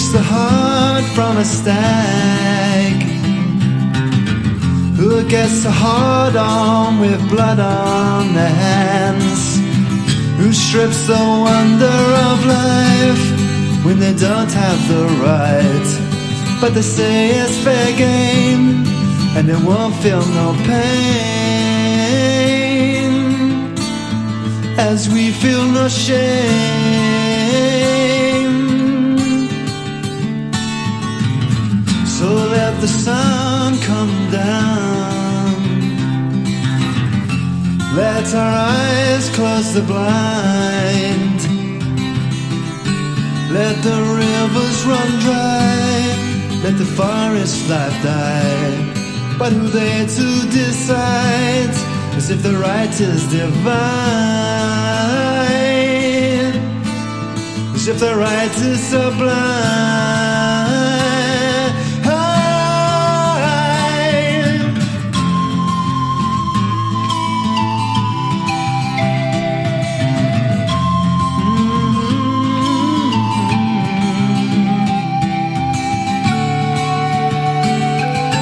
takes the heart from a stag? Who gets a hard on with blood on their hands? Who strips the wonder of life when they don't have the right? But they say it's fair game and they won't feel no pain, as we feel no shame. So let the sun come down, let our eyes close the blind, let the rivers run dry, let the forest life die. But who they to decide, as if the right is divine, as if the right is sublime.